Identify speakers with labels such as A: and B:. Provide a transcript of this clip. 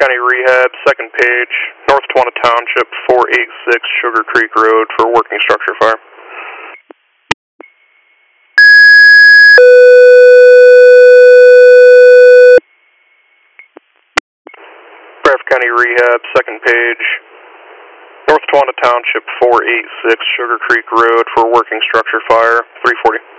A: County Rehab, second page, North Tawana Township, 486 Sugar Creek Road for working structure fire. Bradford County Rehab, second page, North Tawana Township, 486 Sugar Creek Road for working structure fire, 340.